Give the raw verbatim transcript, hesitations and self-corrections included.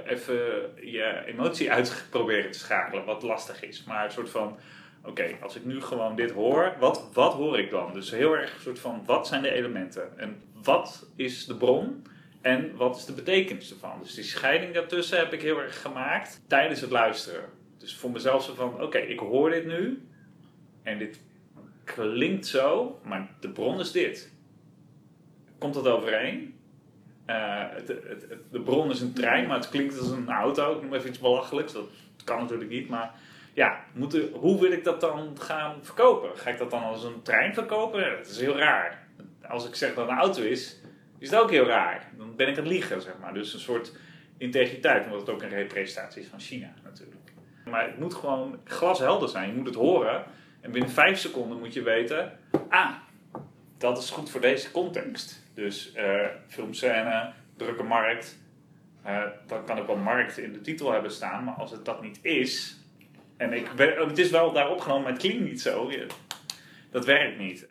even je emotie uit proberen te schakelen, wat lastig is. Maar een soort van, oké, okay, als ik nu gewoon dit hoor, wat, wat hoor ik dan? Dus heel erg een soort van, wat zijn de elementen? En wat is de bron? En wat is de betekenis ervan? Dus die scheiding daartussen heb ik heel erg gemaakt tijdens het luisteren. Dus voor mezelf zo van, oké, okay, ik hoor dit nu. En dit klinkt zo, maar de bron is dit. Komt dat overeen? Uh, het, het, het, de bron is een trein, maar het klinkt als een auto. Ik noem even iets belachelijks. Dat kan natuurlijk niet, maar ja, moet, hoe wil ik dat dan gaan verkopen? Ga ik dat dan als een trein verkopen? Dat is heel raar. Als ik zeg dat het een auto is, is het ook heel raar. Dan ben ik aan het liegen, zeg maar. Dus een soort integriteit, omdat het ook een representatie is van China natuurlijk. Maar het moet gewoon glashelder zijn. Je moet het horen en binnen vijf seconden moet je weten, ah, dat is goed voor deze context. Dus uh, filmscène, drukke markt. Uh, dan kan ook wel markt in de titel hebben staan. Maar als het dat niet is. En ik, het is wel daar opgenomen, maar het klinkt niet zo. Dat werkt niet.